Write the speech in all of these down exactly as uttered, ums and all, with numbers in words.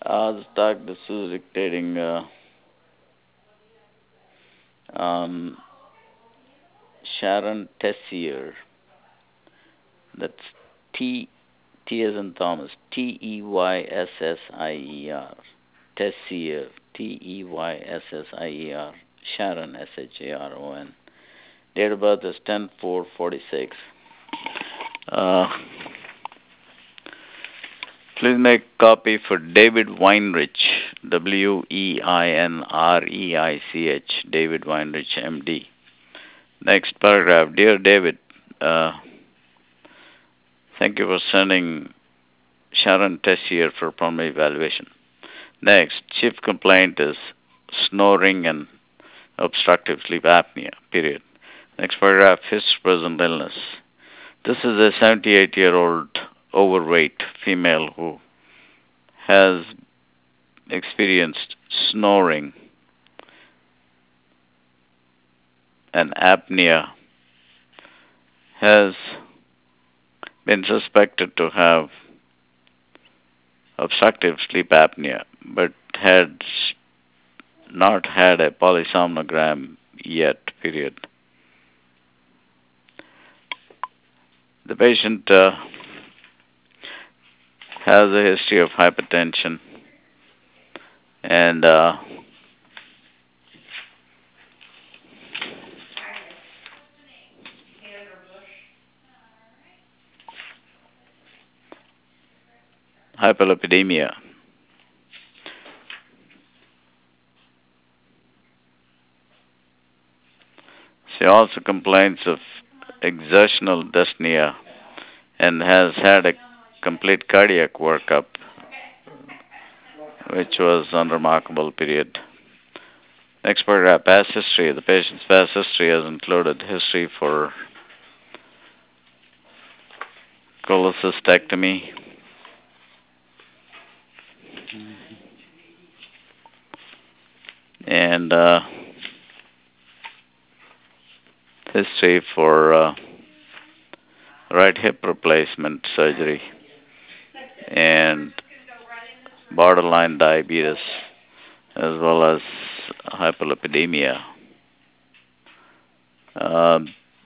Uh, the stock this is dictating uh, on Sharon Tessier. That's T T as in Thomas. T E Y S S I E R. Tessier. T E Y S S I E R. Sharon S H A R O N. Date of birth is ten four forty-six. Uh, please make copy for David Weinrich. W E I N R E I C H. David Weinrich, M D. Next paragraph. Dear David, uh, thank you for sending Sharon Tessier for primary evaluation. Next, chief complaint is snoring and obstructive sleep apnea, period. Next paragraph, his present illness. This is a seventy-eight-year-old overweight female who has experienced snoring and apnea, has been suspected to have obstructive sleep apnea, but had not had a polysomnogram yet, period. The patient uh, has a history of hypertension and uh, hyperlipidemia. She also complains of exertional dyspnea and has had a complete cardiac workup, which was unremarkable, period. Next paragraph, past history. The patient's past history has included history for cholecystectomy, and uh, history for uh, right hip replacement surgery, and borderline diabetes, as well as hyperlipidemia. Um,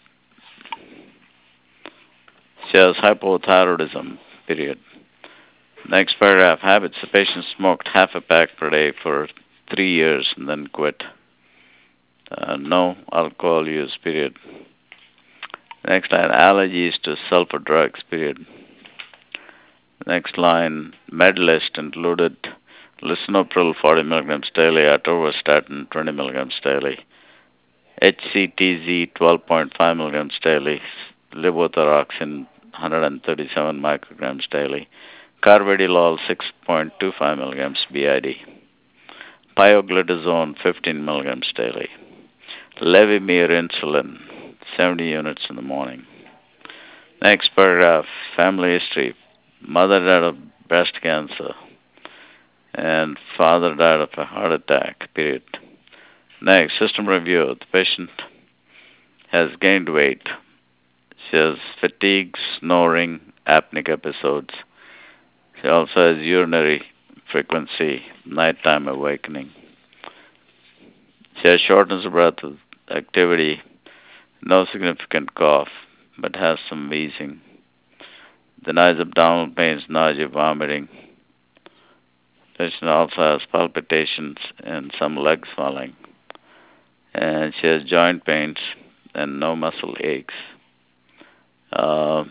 she has hypothyroidism, period. Next paragraph, habits. The patient smoked half a pack per day for three years and then quit. Uh, no alcohol use, period. Next line, allergies to sulfur drugs, period. Next line, med list included lisinopril forty milligrams daily, atorvastatin twenty milligrams daily, H C T Z twelve point five milligrams daily, levothyroxine one hundred thirty-seven micrograms daily, carvedilol six point two five milligrams B I D, pioglitazone fifteen milligrams daily, Levemir insulin seventy units in the morning. Next paragraph, family history. Mother died of breast cancer and father died of a heart attack, period. Next, system review. The patient has gained weight. She has fatigue, snoring, apneic episodes. She also has urinary frequency, nighttime awakening. She has shortness of breath with activity, no significant cough, but has some wheezing. Denies abdominal pains, nausea, vomiting. Patient also has palpitations and some leg swelling. And she has joint pains and no muscle aches. Uh,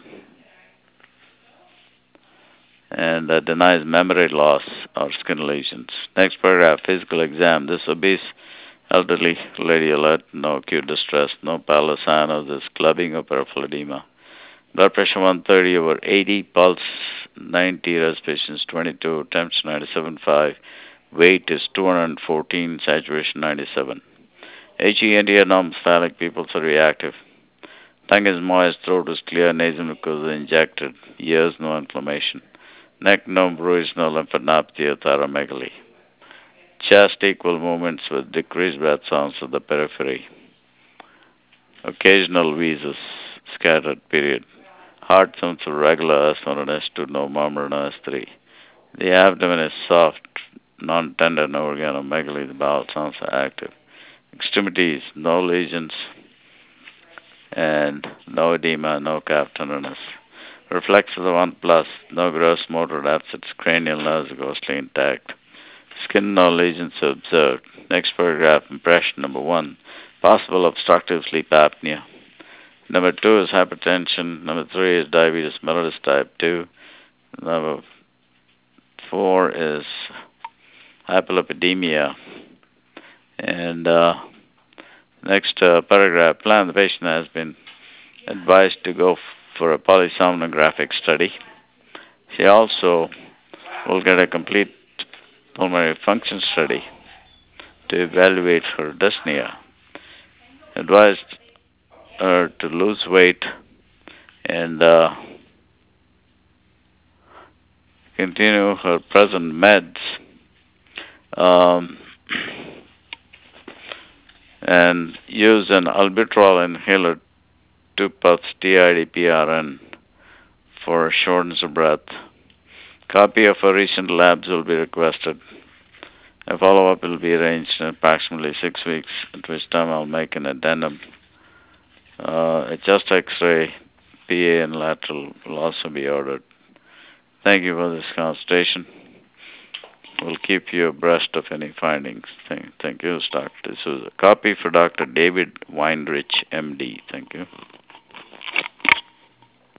and uh, denies memory loss or skin lesions. Next paragraph, physical exam. This obese elderly lady alert, no acute distress, no pallor sign of this clubbing or peripheral edema. Blood pressure one thirty over eighty, pulse ninety, respiration is twenty-two, temperature ninety-seven point five, weight is two hundred fourteen, saturation ninety-seven. H E N D abnormal, phallic pupils are reactive. Tongue is moist, throat is clear, nasal mucosa injected, ears no inflammation. Neck no bruise, no lymphadenopathy or thyromegaly. Chest equal movements with decreased breath sounds of the periphery. Occasional wheezes, scattered, period. Heart sounds are regular, S one and S two, no murmur, no S three. The abdomen is soft, non-tender, no organomegaly. The bowel sounds active. Extremities, no lesions, and no edema, no calf tenderness. Reflex of the one plus, no gross motor abscess, cranial nerves ghostly intact. Skin, no lesions observed. Next paragraph, impression number one, possible obstructive sleep apnea. Number two is hypertension. Number three is diabetes mellitus type two. Number four is hyperlipidemia. And uh, next uh, paragraph, plan the patient has been advised to go f- for a polysomnographic study. She also will get a complete pulmonary function study to evaluate her dyspnea. Advised her to lose weight and uh, continue her present meds. Um, and use an albuterol inhaler, two puffs T I D P R N for shortness of breath. Copy of her recent labs will be requested. A follow-up will be arranged in approximately six weeks, at which time I'll make an addendum. Uh, a chest X-ray, P A, and lateral will also be ordered. Thank you for this consultation. We'll keep you abreast of any findings. Thank, thank you, Doctor D'Souza. Copy for Doctor David Weinrich, M D. Thank you.